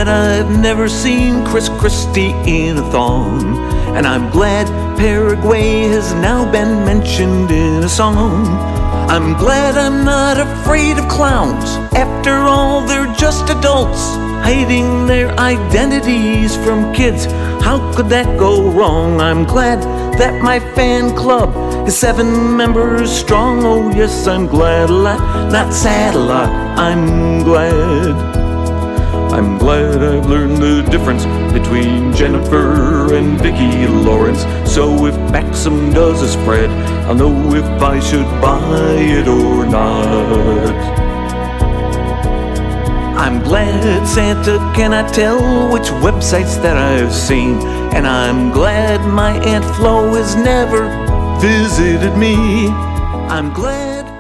that I've never seen Chris Christie in a thong. And I'm glad Paraguay has now been mentioned in a song. I'm glad I'm not afraid of clowns. After all, they're just adults hiding their identities from kids. How could that go wrong? I'm glad that my fan club is 7 members strong. Oh yes, I'm glad a lot, not sad a lot. I'm glad I've learned the difference between Jennifer and Vicki Lawrence. So if Maxim does a spread, I'll know if I should buy it or not. I'm glad Santa cannot tell which websites that I've seen. And I'm glad my Aunt Flo has never visited me. I'm glad